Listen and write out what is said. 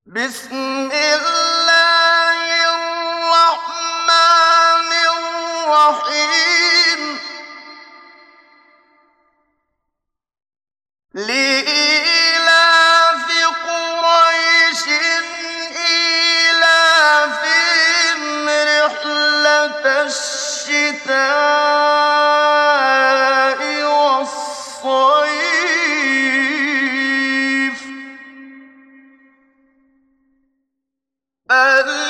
بسم الله الرحمن الرحيم لإيلاف قريش إيلافهم رحلة الشتاء والصيف